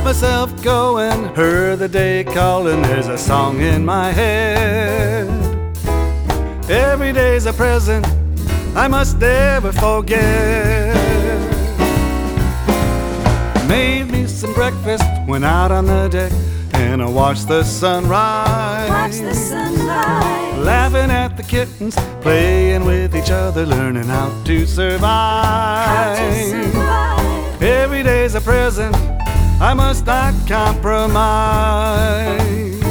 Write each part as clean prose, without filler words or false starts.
myself going, heard the day calling, there's a song in my head. Every day's a present I must never forget. Made me some breakfast, went out on the deck, and I watched the sunrise. Watch the sunrise. Laughing at the kittens, playing with each other, learning how to survive. How to survive. Every day's a present, I must not compromise.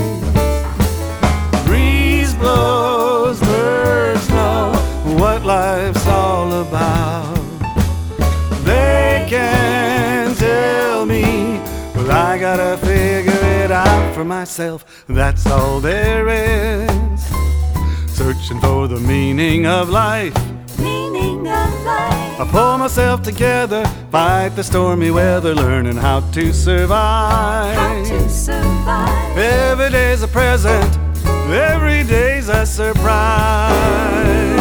Breeze blows, birds know what life's all about. They can tell me, well, I gotta figure it out for myself. That's all there is. Searching for the meaning of life. Meaning of life. I pull myself together, fight the stormy weather, learning how to survive. How to survive. Every day's a present, every day's a surprise.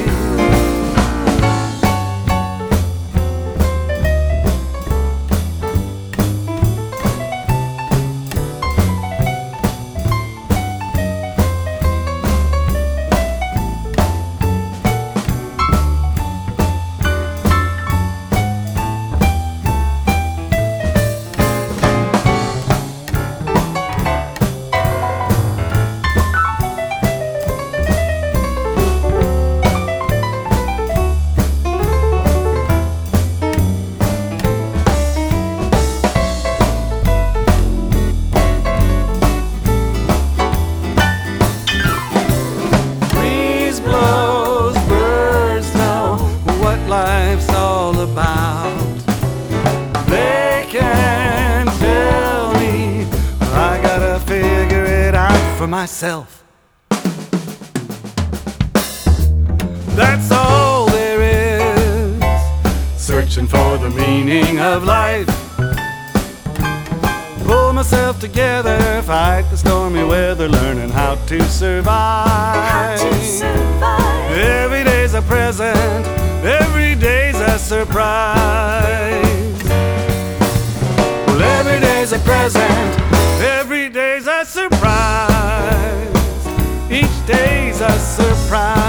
Life's all about. They can tell me, I gotta figure it out for myself. That's all there is. Searching for the meaning of life. Pull myself together, fight the stormy weather, learning how to survive. How to survive. Every day's a present, every day's a surprise. Well, every day's a present, every day's a surprise. Each day's a surprise.